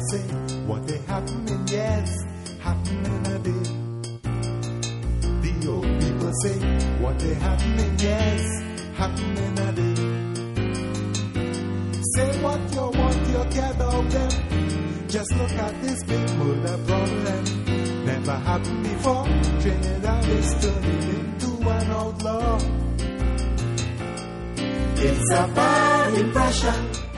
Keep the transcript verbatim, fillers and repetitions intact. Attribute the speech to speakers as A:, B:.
A: say what they happening, yes, happening a day. The old people say what they happening, yes, happening a day. Say what you want, you can't out them. Just look at this big murder problem. Never happened before. Trinidad is turning into an outlaw. It's a bad impression.